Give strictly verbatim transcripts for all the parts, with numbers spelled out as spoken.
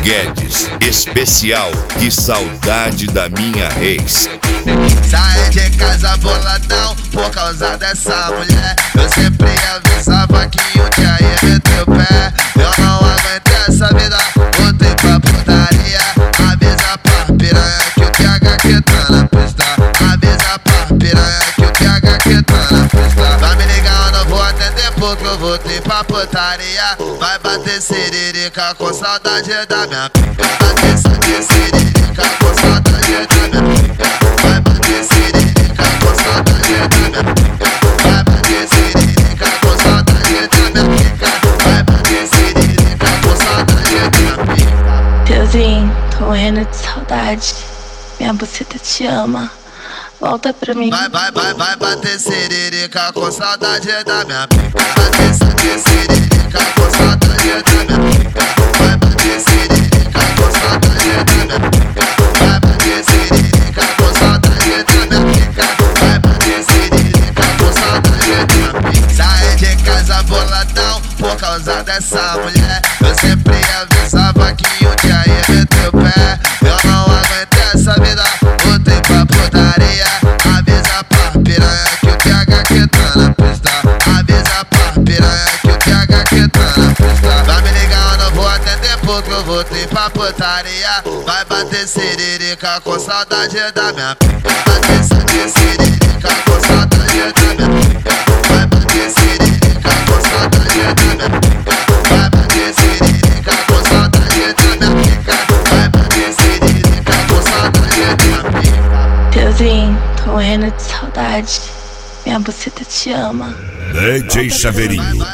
Guedes, especial, que saudade da minha ex. Saí de casa boladão por causa dessa mulher. Eu sempre avisava que um dia ia meter o pé. Eu não aguentei essa vida, voltei pra putaria. Avisa pra piranha que o T H Q tá na pista. Avisa pra piranha que o T H Q tá na pista. Vai me ligar, eu não vou atender porque eu voltei pra putaria. Vai bater siririca com saudade da minha pica. Bater siririca com saudade da minha pica. Vai bater siririca com saudade da minha pica. Vai bater siririca com saudade da minha pica. Vai bater siririca com saudade da minha pica. Tiozinho, tô morrendo de saudade. Minha buceta te ama. Volta pra mim. Vai, vai, vai, vai bater siririca com saudade da minha pica. Bater siririca com saudade da minha pica. Vai bater siririca com saudade da minha pica. Vai bater siririca com saudade da minha pica. Vai bater siririca com saudade da minha pica. Saí de casa boladão por causa dessa mulher. Eu sempre avisava que um dia ia meter o pé. Eu não aguentei essa vida, voltei pra putaria. Avisa pra piranha que o T H Q tá na pista. Avisa pra piranha que o T H Q tá na pista. Vai me ligar, eu não vou atender porque eu voltei pra putaria. Vai bater siririca com saudade da minha pica. Bater siririca com saudade da minha pica. Vai bater siririca com saudade da minha pica. Vai bater siririca com saudade da minha pica. Vai bater siririca com saudade da minha pica. Tiozinho, tô morrendo de saudade. Minha buceta te ama. D J Chaveirinho,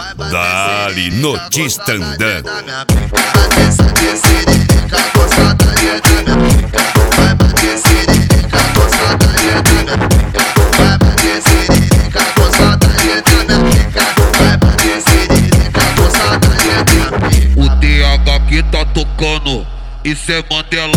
dali notista andando. Bater siririca com saudade da minha pica. Vai bater siririca com saudade da minha pica. Vai bater siririca com saudade da minha pica. Vai bater siririca com saudade da minha pica. O T H Q tá tocando, isso é Mandela.